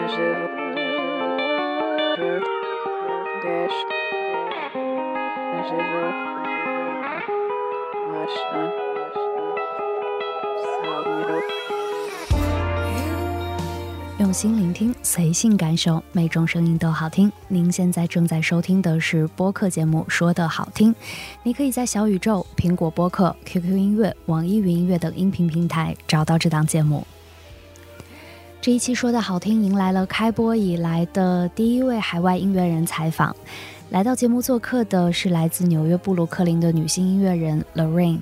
用心聆听，随性感受，每种声音都好听。您现在正在收听的是播客节目《说得好听》，你可以在小宇宙、苹果播客、QQ 音乐、网易云音乐等音频平台找到这档节目。这一期说得好听迎来了开播以来的第一位海外音乐人采访。来到节目做客的是来自纽约布鲁克林的女性音乐人 Lorraine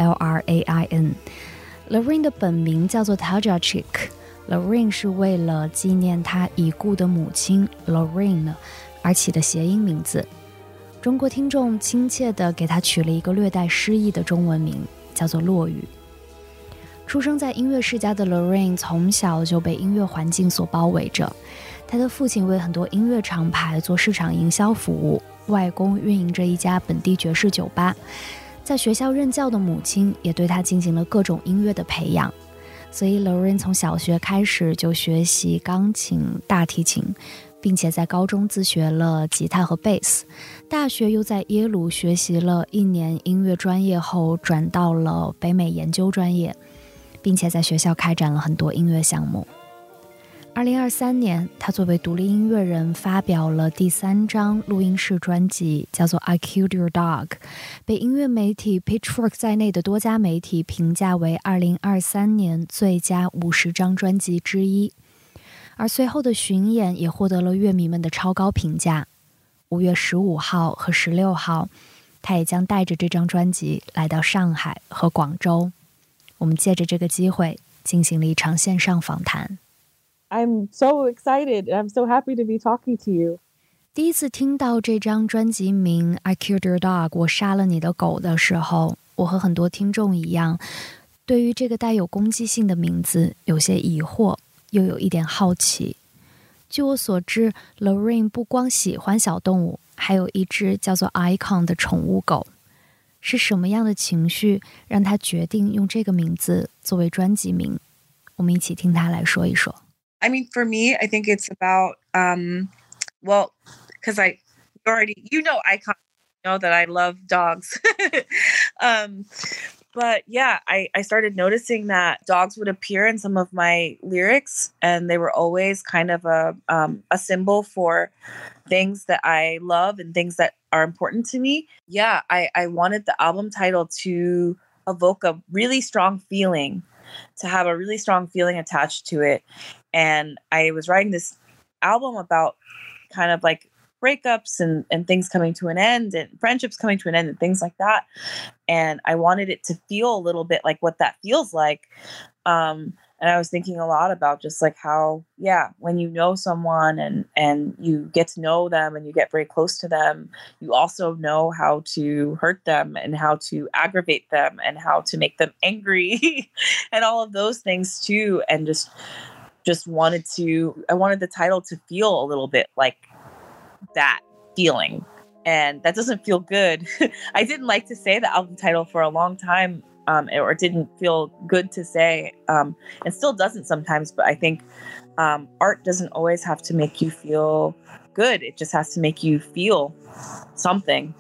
L-R-A-I-N。Lorraine 的本名叫做 Taja Chick，Lorraine 是为了纪念她已故的母亲 Lorraine 而起的谐音名字。中国听众亲切地给她取了一个略带诗意的中文名，叫做落雨。出生在音乐世家的 Lorraine 从小就被音乐环境所包围着，她的父亲为很多音乐厂牌做市场营销服务，外公运营着一家本地爵士酒吧，在学校任教的母亲也对她进行了各种音乐的培养。所以 Lorraine 从小学开始就学习钢琴、大提琴，并且在高中自学了吉他和贝斯，大学又在耶鲁学习了1年音乐专业后转到了北美研究专业，并且在学校开展了很多音乐项目。2023年，他作为独立音乐人发表了第3张录音室专辑，叫做 I Killed Your Dog， 被音乐媒体 Pitchfork 在内的多家媒体评价为2023年最佳50张专辑之一。而随后的巡演也获得了乐迷们的超高评价。5月15号和16号，他也将带着这张专辑来到上海和广州。我们借着这个机会进行了一场线上访谈。 I'm so excited and I'm so happy to be talking to you. 第一次听到这张专辑名 I Killed Your Dog 我杀了你的狗的时候，我和很多听众一样，对于这个带有攻击性的名字有些疑惑，又有一点好奇。据我所知， Lorraine 不光喜欢小动物，还有一只叫做 Icon 的宠物狗。是什么样的情绪让她决定用这个名字作为专辑名？我们一起听她来说一说。 I mean, for me, I think it's about, well, because you know, Icon, you know that I love dogs. But yeah, I started noticing that dogs would appear in some of my lyrics, and they were always kind of a symbol for things that I love and things that are important to me. Yeah, I wanted the album title to evoke a really strong feeling, to have a really strong feeling attached to it. And I was writing this album about kind of like breakups and things coming to an end and friendships coming to an end and things like that. And I wanted it to feel a little bit like what that feels like. And I was thinking a lot about just like how, yeah, when you know someone and you get to know them and you get very close to them, you also know how to hurt them and how to aggravate them and how to make them angry and all of those things too. And I wanted the title to feel a little bit like that feeling. And that doesn't feel good. I didn't like to say the album title for a long time, or didn't feel good to say, and still doesn't sometimes. But I think art doesn't always have to make you feel good. It just has to make you feel something.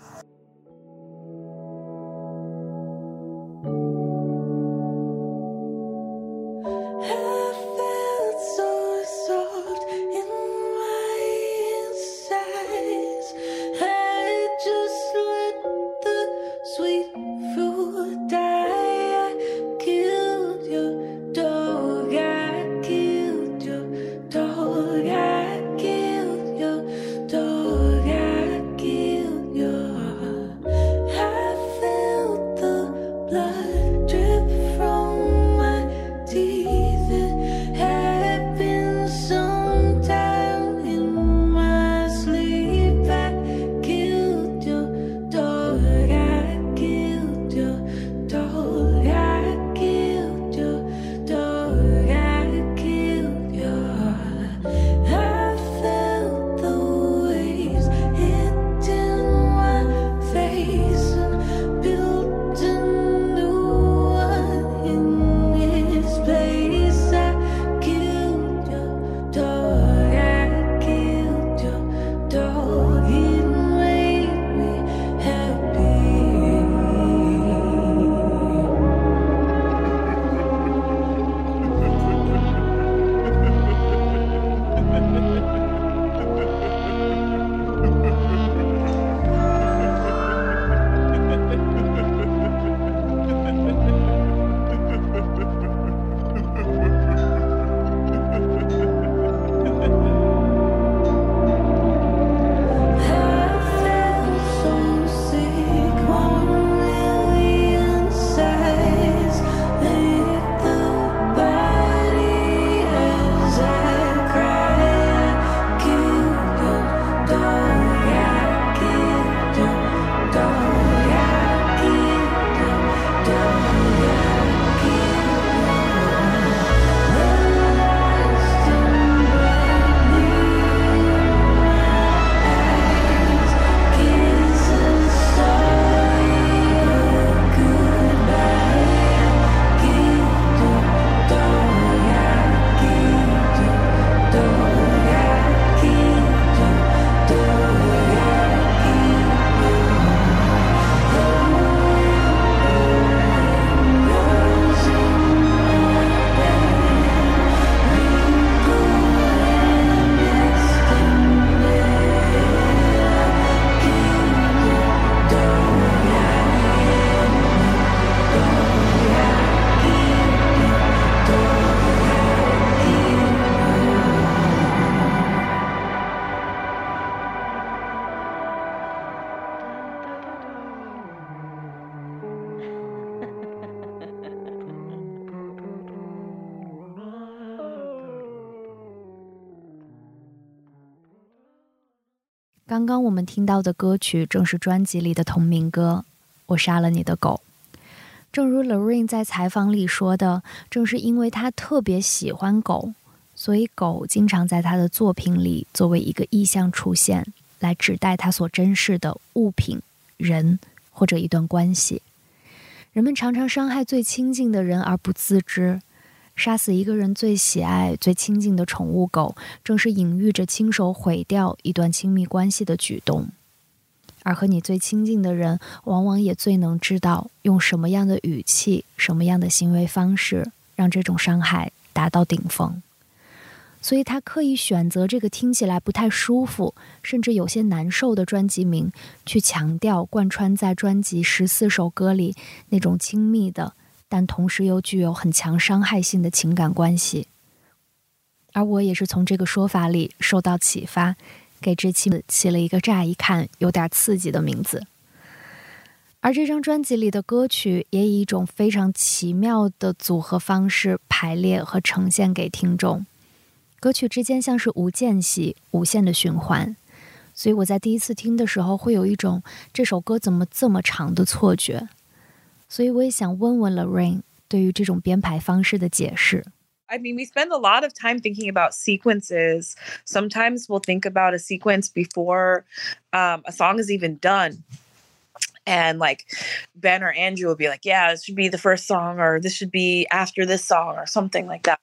刚刚我们听到的歌曲正是专辑里的同名歌《我杀了你的狗》。正如 Lorraine 在采访里说的，正是因为她特别喜欢狗，所以狗经常在她的作品里作为一个意象出现，来指代她所珍视的物品、人或者一段关系。人们常常伤害最亲近的人而不自知，杀死一个人最喜爱、最亲近的宠物狗，正是隐喻着亲手毁掉一段亲密关系的举动。而和你最亲近的人，往往也最能知道用什么样的语气、什么样的行为方式，让这种伤害达到顶峰。所以他刻意选择这个听起来不太舒服，甚至有些难受的专辑名，去强调贯穿在专辑14首歌里那种亲密的，但同时又具有很强伤害性的情感关系。而我也是从这个说法里受到启发，给这期起了一个乍一看有点刺激的名字。而这张专辑里的歌曲也以一种非常奇妙的组合方式排列和呈现给听众，歌曲之间像是无间隙、无限的循环，所以我在第一次听的时候会有一种这首歌怎么这么长的错觉。所以我也想问问 Lorraine 对于这种编排方式的解释。 I mean, we spend a lot of time thinking about sequences. Sometimes we'll think about a sequence before a song is even done. And like Ben or Andrew will be like, yeah, this should be the first song, or this should be after this song, or something like that.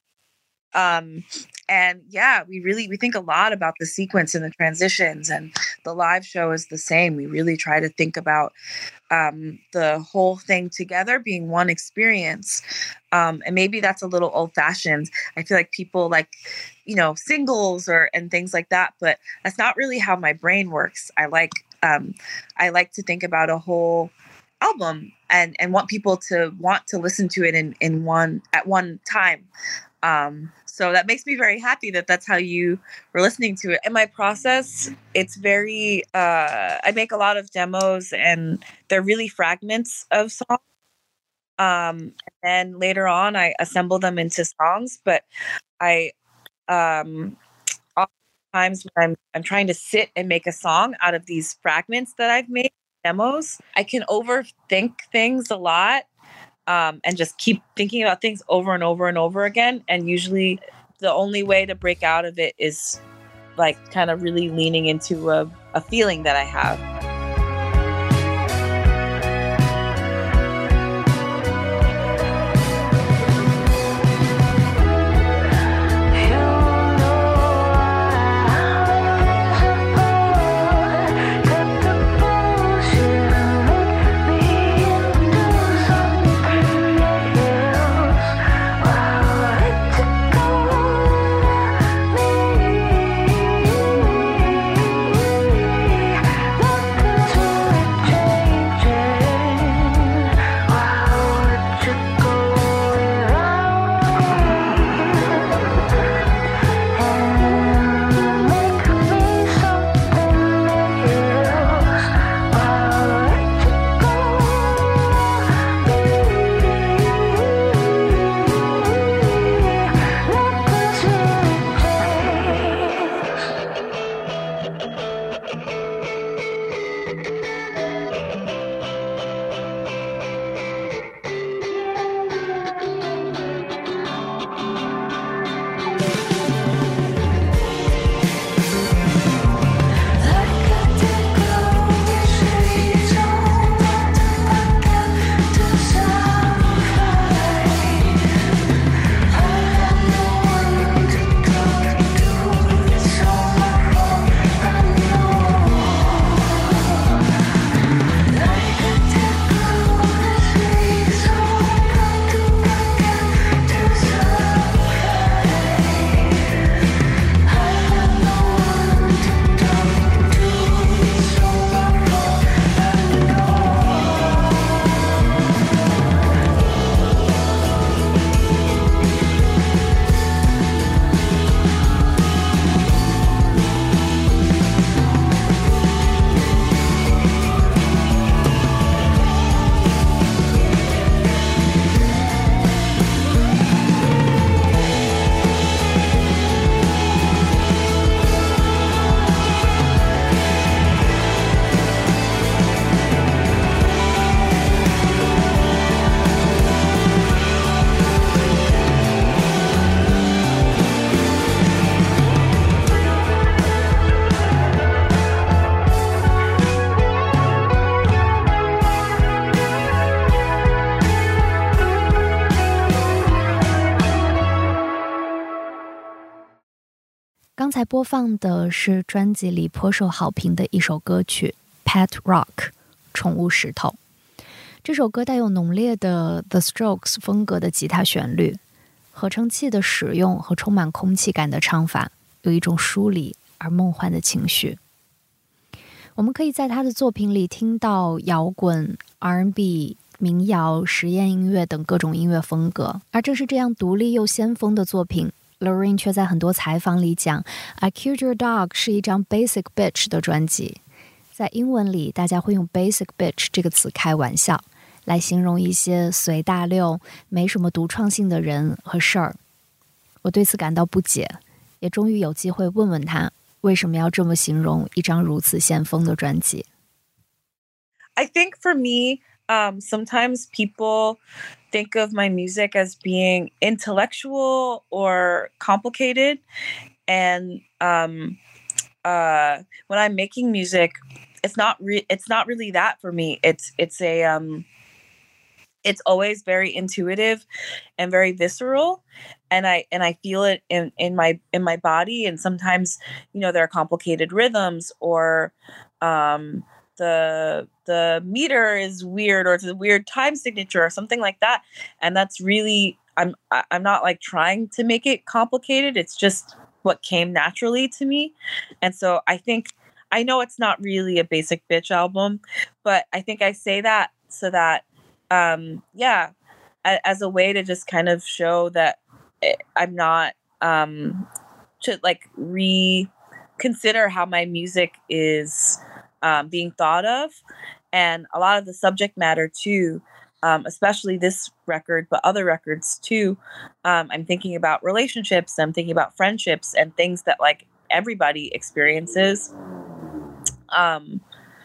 And yeah, we think a lot about the sequence and the transitions, and the live show is the same. We really try to think about the whole thing together being one experience. And maybe that's a little old fashioned. I feel like people like, singles and things like that, but that's not really how my brain works. I like to think about a whole album and want people to want to listen to it at one time. So that makes me very happy that that's how you were listening to it. In my process, it's very, I make a lot of demos and they're really fragments of songs. And then later on, I assemble them into songs, but oftentimes when I'm trying to sit and make a song out of these fragments that I've made, demos, I can overthink things a lot. And just keep thinking about things over and over and over again. And usually the only way to break out of it is like kind of really leaning into a feeling that I have. 刚才播放的是专辑里颇受好评的一首歌曲 Pet Rock 宠物石头。这首歌带有浓烈的 The Strokes 风格的吉他旋律，合成器的使用和充满空气感的唱法，有一种疏离而梦幻的情绪。我们可以在他的作品里听到摇滚、R&B、民谣、实验音乐等各种音乐风格，而正是这样独立又先锋的作品， Loreen 却在很多采访里讲 I Killed Your Dog 是一张 Basic Bitch 的专辑。在英文里，大家会用 Basic Bitch 这个词开玩笑，来形容一些随大溜、没什么独创性的人和事儿。我对此感到不解，也终于有机会问问他，为什么要这么形容一张如此先锋的专辑。 I think for me, sometimes people think of my music as being intellectual or complicated. And when I'm making music, it's not really that for me. It's always very intuitive and very visceral, and I feel it in my body. And sometimes, there are complicated rhythms, or the meter is weird, or it's a weird time signature or something like that. And that's really, I'm not like trying to make it complicated. It's just what came naturally to me. And so I know it's not really a basic bitch album, but I think I say that so that as a way to just kind of show that I'm not to like reconsider how my music is being thought of, and a lot of the subject matter too, especially this record, but other records too. I'm thinking about relationships, I'm thinking about friendships and things that like everybody experiences. And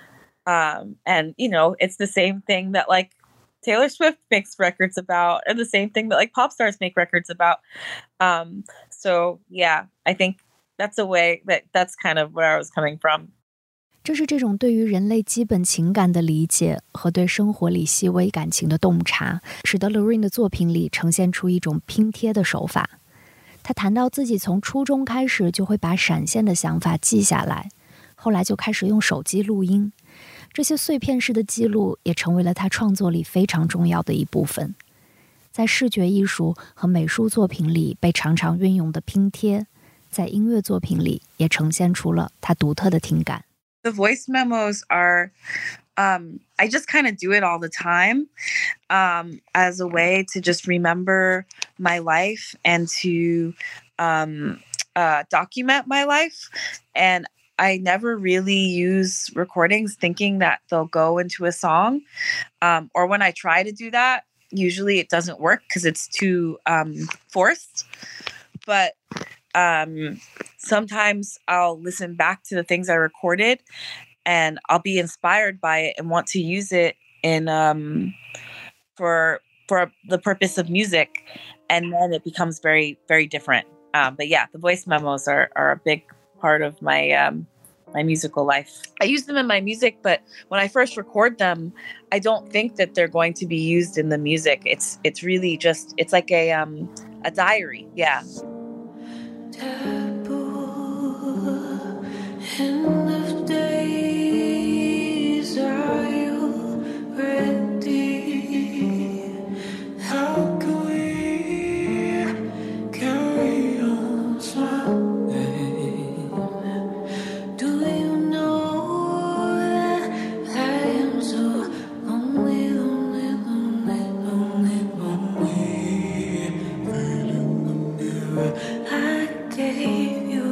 it's the same thing that like Taylor Swift makes records about, and the same thing that like pop stars make records about. So yeah, I think that's a way that's kind of where I was coming from. 正是这种对于人类基本情感的理解和对生活里细微感情的洞察，使得 Loreen 的作品里呈现出一种拼贴的手法。他谈到自己从初中开始就会把闪现的想法记下来，后来就开始用手机录音，这些碎片式的记录也成为了他创作里非常重要的一部分。在视觉艺术和美术作品里被常常运用的拼贴，在音乐作品里也呈现出了他独特的听感。 The voice memos are, I just kind of do it all the time as a way to just remember my life and to document my life. And I never really use recordings thinking that they'll go into a song. Or when I try to do that, usually it doesn't work because it's too forced. But sometimes I'll listen back to the things I recorded and I'll be inspired by it and want to use it in for the purpose of music, and then it becomes very, very different. But yeah, the voice memos are a big part of my my musical life. I use them in my music, but when I first record them, I don't think that they're going to be used in the music. It's really just, it's like a diary. Yeah. End of days, are you ready? How can we carry on smiling? Do you know that I am so lonely, lonely, lonely, lonely, lonely? Feeling the mirror I gave you.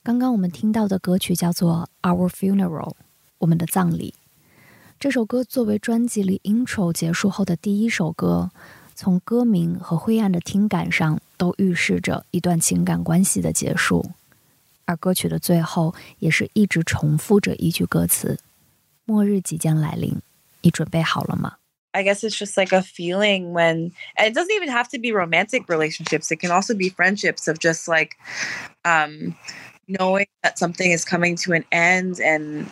刚刚我们听到的歌曲叫做 Our Funeral， 我们的葬礼。这首歌作为专辑里 intro 结束后的第一首歌，从歌名和灰暗的听感上都预示着一段情感关系的结束，而歌曲的最后也是一直重复着一句歌词：末日即将来临，你准备好了吗？ I guess it's just like a feeling when, and it doesn't even have to be romantic relationships. It can also be friendships of just like knowing that something is coming to an end, and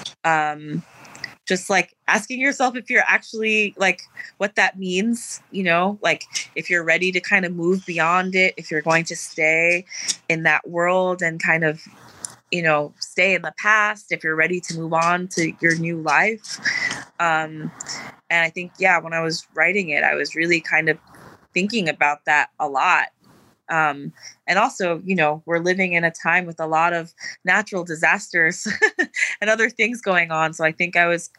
just like asking yourself if you're actually like what that means, you know, like if you're ready to kind of move beyond it, if you're going to stay in that world and kind of, you know, stay in the past, if you're ready to move on to your new life. And I think, yeah, when I was writing it, I was really kind of thinking about that a lot. And also, you know, we're living in a time with a lot of natural disasters and other things going on. So I think I was,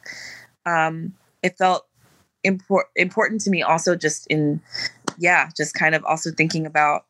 it felt important to me also just in, yeah, just kind of also thinking about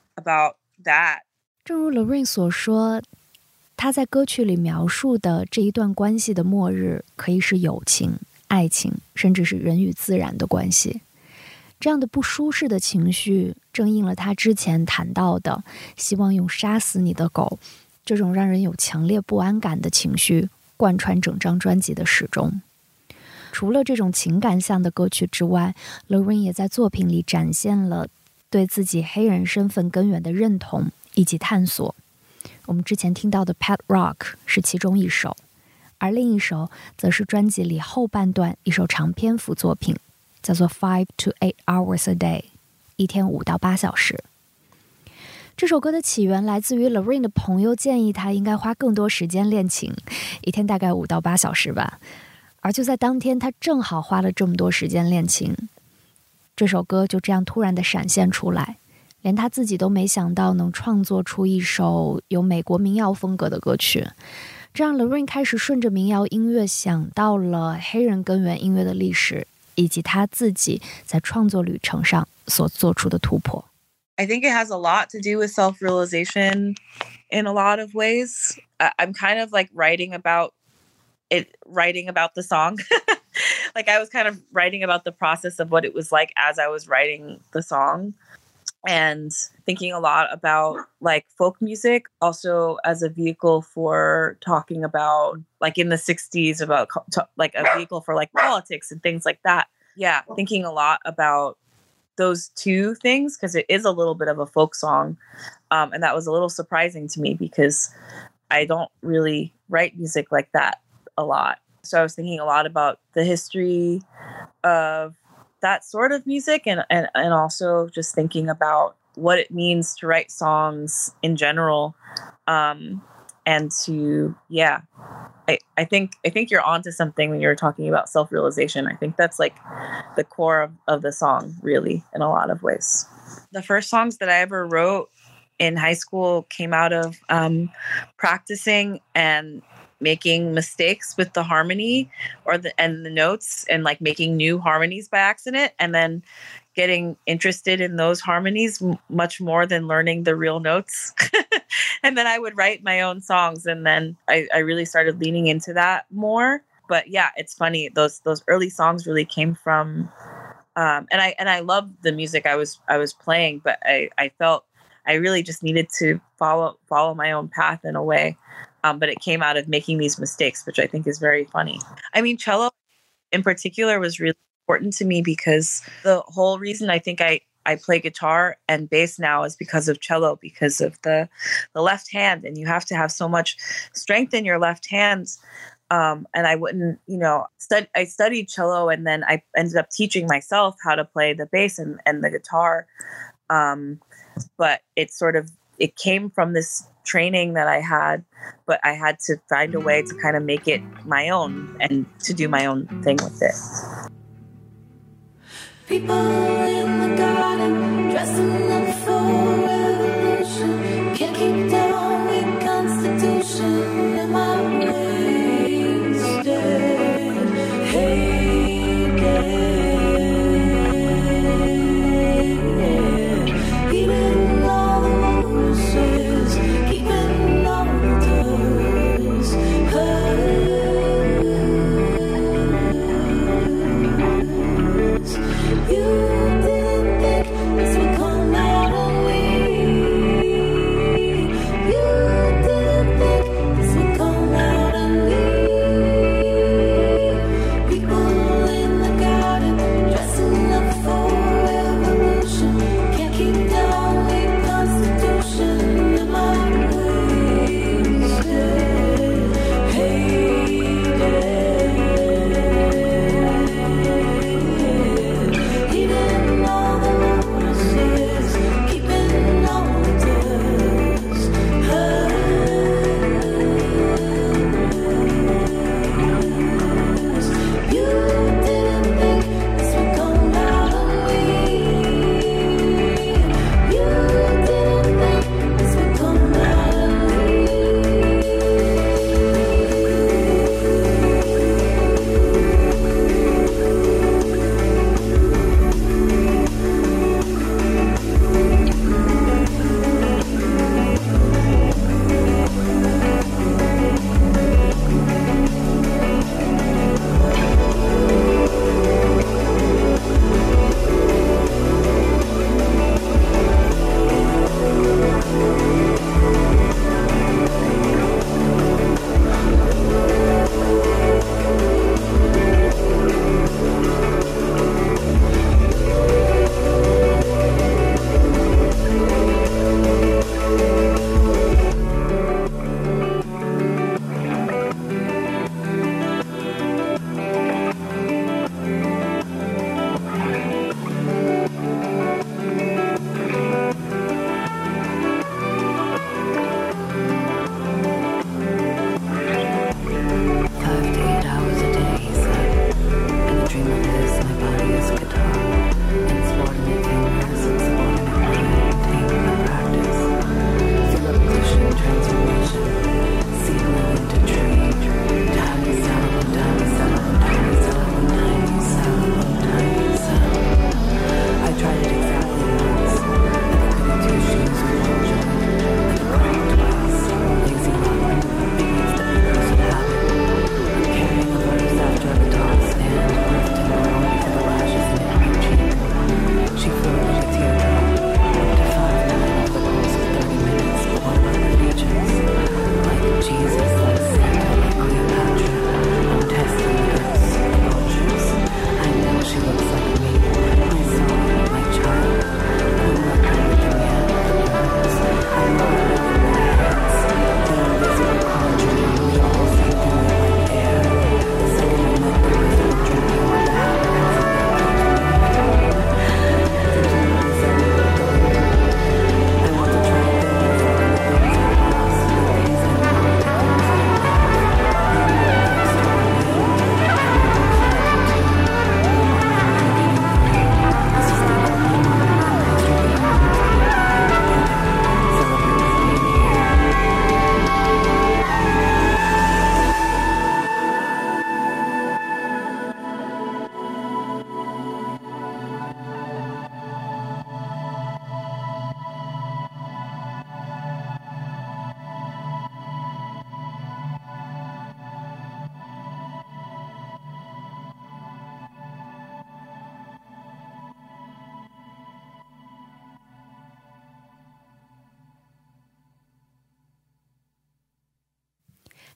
that. 正如 Lorraine 所说，她在歌曲里描述的这一段关系的末日，可以是友情、爱情，甚至是人与自然的关系。这样的不舒适的情绪，正应了他之前谈到的希望用杀死你的狗这种让人有强烈不安感的情绪贯穿整张专辑的始终。除了这种情感向的歌曲之外， Lorraine 也在作品里展现了对自己黑人身份根源的认同以及探索。我们之前听到的 Pet Rock 是其中一首，而另一首则是专辑里后半段一首长篇幅作品，叫做 5 to 8 hours a day， 一天5到8小时。这首歌的起源来自于 Lorraine 的朋友建议他应该花更多时间练琴，一天大概5到8小时吧。而就在当天，他正好花了这么多时间练琴，这首歌就这样突然的闪现出来，连他自己都没想到能创作出一首有美国民谣风格的歌曲。这让 Lorraine 开始顺着民谣音乐想到了黑人根源音乐的历史，以及他自己在创作旅程上所做出的突破。 I think it has a lot to do with self-realization in a lot of ways. I'm kind of like writing about the song. Like I was kind of writing about the process of what it was like as I was writing the song, and thinking a lot about like folk music also as a vehicle for talking about, like in the 60s, about like a vehicle for like politics and things like that. Yeah, thinking a lot about those two things because it is a little bit of a folk song. And that was a little surprising to me because I don't really write music like that a lot. So I was thinking a lot about the history of that sort of music, and also just thinking about what it means to write songs in general. And to, yeah, I think you're onto something when you're talking about self-realization. I think that's like the core of the song, really, in a lot of ways. The first songs that I ever wrote in high school came out of practicing and making mistakes with the harmony and the notes, and like making new harmonies by accident, and then getting interested in those harmonies much more than learning the real notes. And then I would write my own songs, and then I really started leaning into that more. But yeah, it's funny, those early songs really came from and I loved the music I was playing, but I felt I really just needed to follow my own path in a way. But it came out of making these mistakes, which I think is very funny. I mean, cello in particular was really important to me because the whole reason I think I play guitar and bass now is because of cello, because of the left hand, and you have to have so much strength in your left hand. And I wouldn't, you know, I studied cello, and then I ended up teaching myself how to play the bass and the guitar. But it came from this training that I had, but I had to find a way to kind of make it my own and to do my own thing with it. People in the garden dressing up for revolution. Can't keep down with constitution. Am I wasted? Hated. Keeping all the voices, keeping all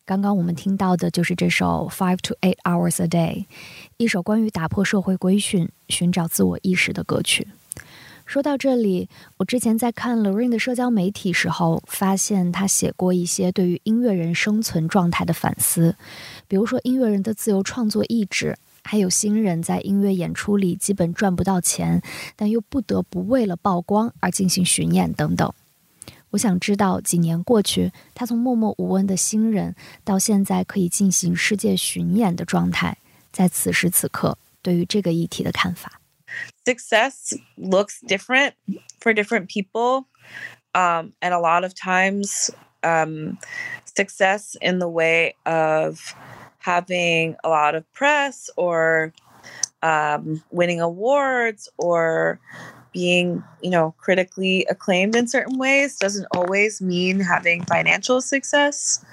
刚刚我们听到的就是这首 5 to 8 hours a day， 一首关于打破社会规训、寻找自我意识的歌曲。说到这里，我之前在看 Loreen 的社交媒体时候，发现她写过一些对于音乐人生存状态的反思，比如说音乐人的自由创作意志，还有新人在音乐演出里基本赚不到钱，但又不得不为了曝光而进行巡演等等。我想知道几年过去，他从默默无闻的新人到现在可以进行世界巡演的状态，在此时此刻对于这个议题的看法。 Success looks different for different people. And a lot of times, success in the way of having a lot of press or winning awards or being, critically acclaimed in certain ways doesn't always mean having financial success.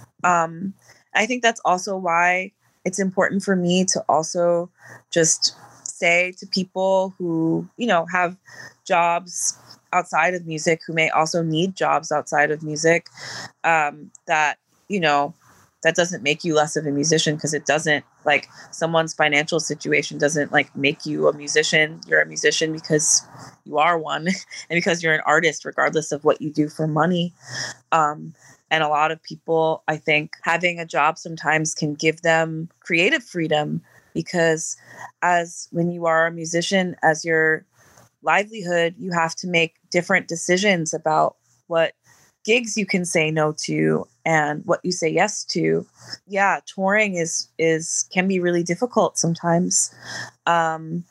I think that's also why it's important for me to also just say to people who, have jobs outside of music, who may also need jobs outside of music, that, that doesn't make you less of a musician, because it doesn't. Like, someone's financial situation doesn't make you a musician. You're a musician because you are one and because you're an artist, regardless of what you do for money. And a lot of people, I think, having a job sometimes can give them creative freedom, because when you are a musician, as your livelihood, you have to make different decisions about what gigs you can say no to and what you say yes to. Yeah, touring can be really difficult sometimes, on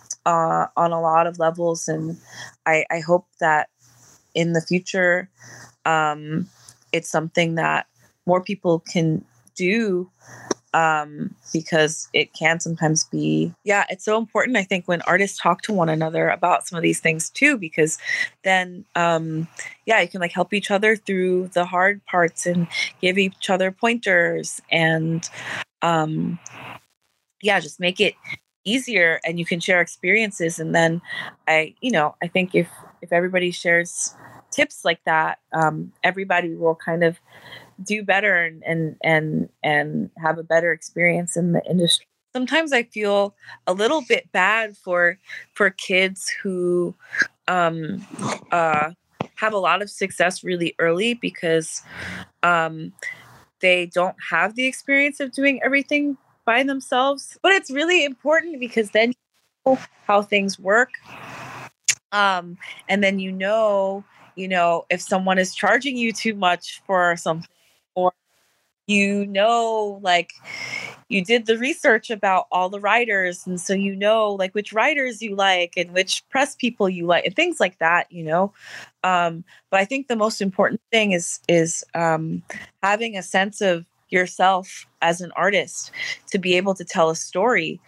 a lot of levels, and I hope that in the future, it's something that more people can do, because it can sometimes be, it's so important, I think, when artists talk to one another about some of these things too, because then, you can help each other through the hard parts and give each other pointers and, just make it easier, and you can share experiences. And then I think if everybody shares tips like that, everybody will kind of do better and have a better experience in the industry. Sometimes I feel a little bit bad for kids who have a lot of success really early, because they don't have the experience of doing everything by themselves. But it's really important, because then you know how things work, and then if someone is charging you too much for something, or you did the research about all the writers, and so which writers you like and which press people you like and things like that. But I think the most important thing is having a sense of yourself as an artist to be able to tell a story.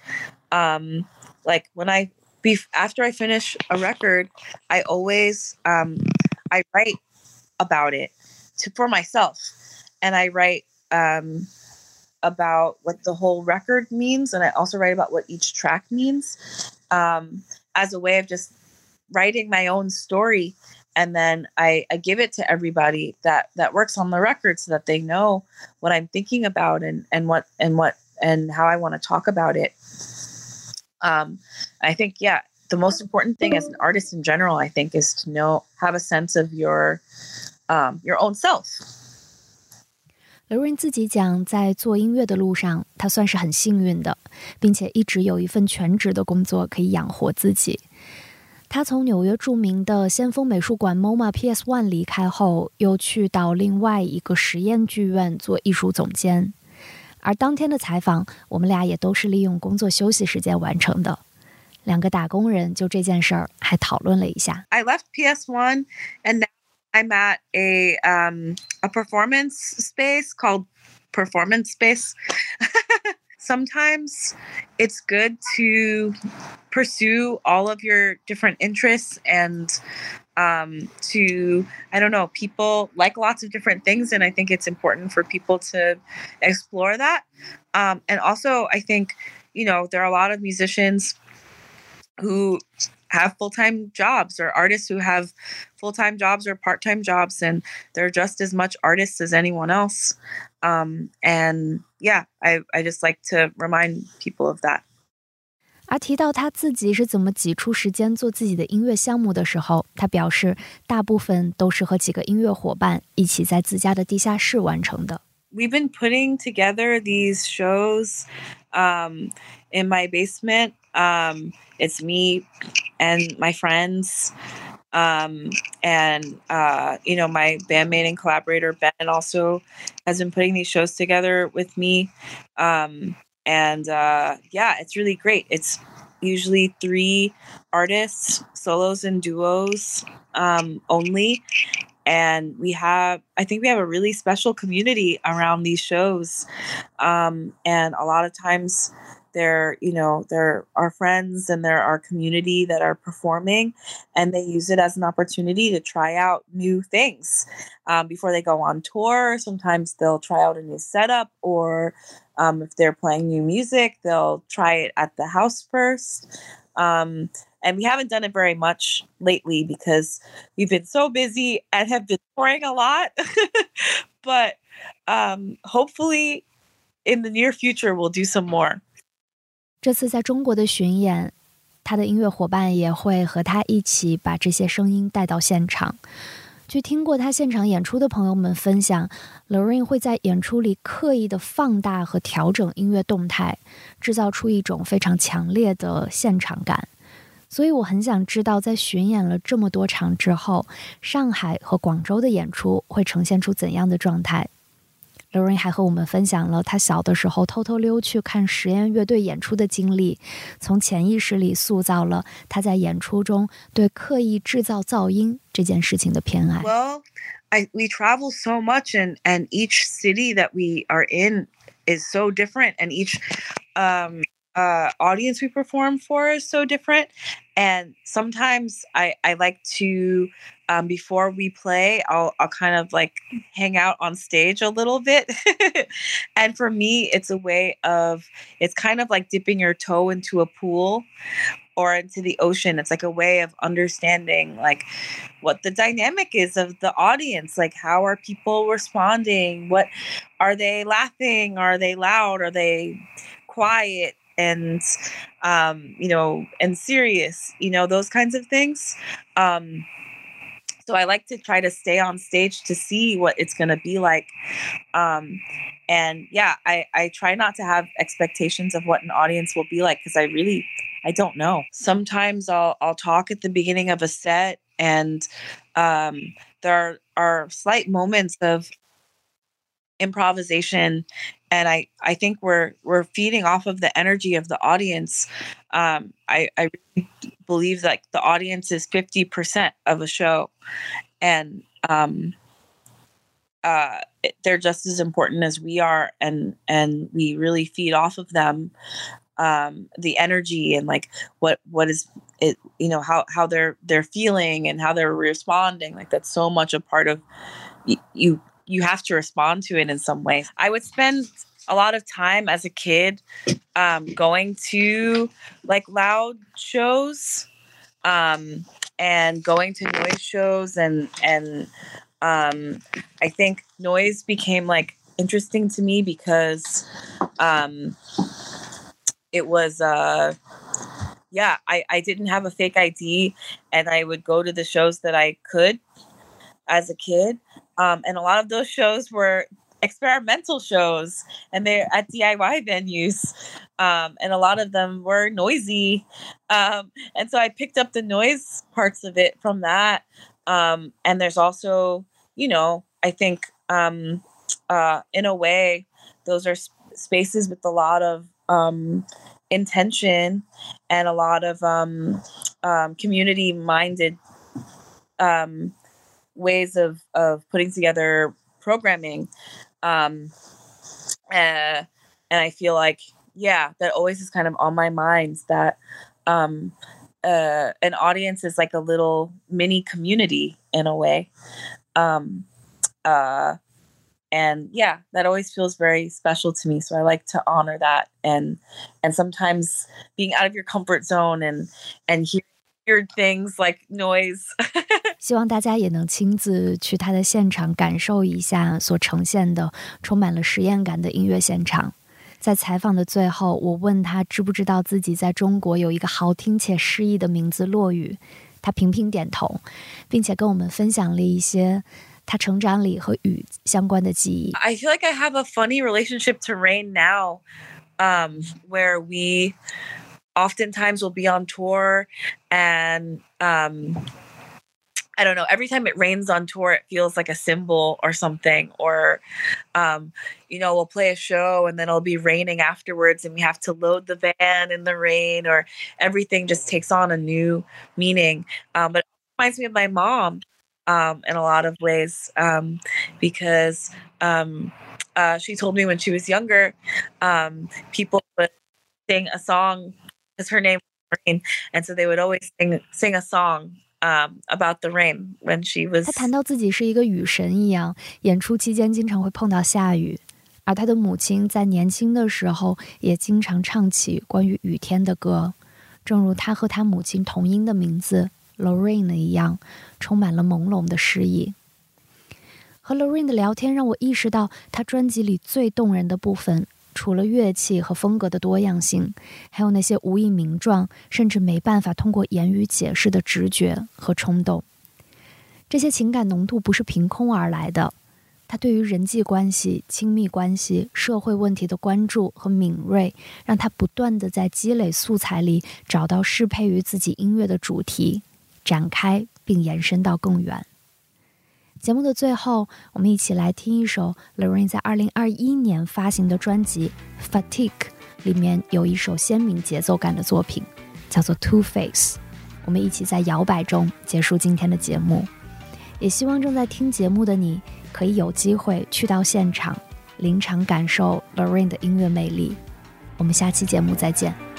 After I finish a record, I always I write about it for myself, and I write about what the whole record means, and I also write about what each track means, as a way of just writing my own story. And then I give it to everybody that works on the record, so that they know what I'm thinking about and how I want to talk about it. I think, the most important thing as an artist in general, I think, is to have a sense of your own self. Loreen 自己讲，在做音乐的路上，她算是很幸运的，并且一直有一份全职的工作可以养活自己。她从纽约著名的先锋美术馆 MoMA PS1 离开后，又去到另外一个实验剧院做艺术总监。而当天的采访，我们俩也都是利用工作休息时间完成的。两个打工人就这件事儿还讨论了一下。 I left PS1 and now I'm at a performance space called Performance Space. Sometimes it's good to pursue all of your different interests and people like lots of different things, and I think it's important for people to explore that. And also, I think, there are a lot of musicians who have full-time jobs, or artists who have full-time jobs or part-time jobs, and they're just as much artists as anyone else. And yeah, I just like to remind people of that. 而提到他自己是怎么挤出时间做自己的音乐项目的时候，他表示大部分都是和几个音乐伙伴一起在自家的地下室完成的。 We've been putting together these shows in my basement. It's me and my friends. And my bandmate and collaborator Ben also has been putting these shows together with me. It's really great. It's usually 3 artists, solos and duos only. And I think we have a really special community around these shows. And a lot of times they're our friends and they're our community that are performing, and they use it as an opportunity to try out new things before they go on tour. Sometimes they'll try out a new setup, or if they're playing new music, they'll try it at the house first. And we haven't done it very much lately because we've been so busy and have been touring a lot. But hopefully in the near future, we'll do some more. 这次在中国的巡演，他的音乐伙伴也会和他一起把这些声音带到现场。据听过他现场演出的朋友们分享， Lorraine 会在演出里刻意的放大和调整音乐动态，制造出一种非常强烈的现场感。所以我很想知道，在巡演了这么多场之后，上海和广州的演出会呈现出怎样的状态。Lorraine 还和我们分享了她小的时候偷偷溜去看实验乐队演出的经历，从潜意识里塑造了她在演出中对刻意制造噪音这件事情的偏爱。 Well, we travel so much, and each city that we are in is so different, and each audience we perform for is so different. And sometimes I like to, before we play, I'll kind of like hang out on stage a little bit. And for me, it's kind of like dipping your toe into a pool or into the ocean. It's like a way of understanding like what the dynamic is of the audience. Like, how are people responding? What are they laughing? Are they loud? Are they quiet? And and serious, those kinds of things. So I like to try to stay on stage to see what it's going to be like. And yeah, I try not to have expectations of what an audience will be like, because I don't know. Sometimes I'll talk at the beginning of a set, and there are slight moments of improvisation, and I think we're feeding off of the energy of the audience. I really believe that the audience is 50% of a show, and they're just as important as we are, and we really feed off of them, the energy and like what is it, how they're feeling and how they're responding. Like, that's so much a part of you have to respond to it in some way. I would spend a lot of time as a kid going to like loud shows, and going to noise shows, and I think noise became like interesting to me because it was I didn't have a fake ID, and I would go to the shows that I could as a kid. And a lot of those shows were experimental shows, and they're at DIY venues. And a lot of them were noisy. And so I picked up the noise parts of it from that. And there's also, I think in a way, those are spaces with a lot of intention and a lot of community-minded ways of putting together programming. And I feel like, that always is kind of on my mind, that an audience is like a little mini community in a way. And yeah, that always feels very special to me. So I like to honor that, and sometimes being out of your comfort zone and hear weird things like noise. 希望大家也能亲自去他的现场感受一下所呈现的充满了实验感的音乐现场。在采访的最后，我问他知不知道自己在中国有一个好听且诗意的名字落雨，他频频点头，并且跟我们分享了一些他成长里和雨相关的记忆。 I feel like I have a funny relationship to rain now, where we oftentimes will be on tour and I don't know, every time it rains on tour, it feels like a symbol or something. Or, we'll play a show and then it'll be raining afterwards and we have to load the van in the rain, or everything just takes on a new meaning. But it reminds me of my mom in a lot of ways, because she told me when she was younger, people would sing a song because her name was Rain. And so they would always sing a song about the rain when she was. 他谈到自己是一个雨神一样，演出期间经常会碰到下雨，而他的母亲在年轻的时候也经常唱起关于雨天的歌，正如他和他母亲同音的名字 Lorraine 一样，充满了朦胧的诗意。和 Lorraine 的聊天让我意识到，他专辑里最动人的部分除了乐器和风格的多样性，还有那些无以名状甚至没办法通过言语解释的直觉和冲动。这些情感浓度不是凭空而来的，他对于人际关系、亲密关系、社会问题的关注和敏锐，让他不断地在积累素材里找到适配于自己音乐的主题，展开并延伸到更远。节目的最后，我们一起来听一首 Lorraine 在2021年发行的专辑 Fatigue 里面有一首鲜明节奏感的作品，叫做 Two Face。 我们一起在摇摆中结束今天的节目，也希望正在听节目的你可以有机会去到现场，临场感受 Lorraine 的音乐魅力。我们下期节目再见。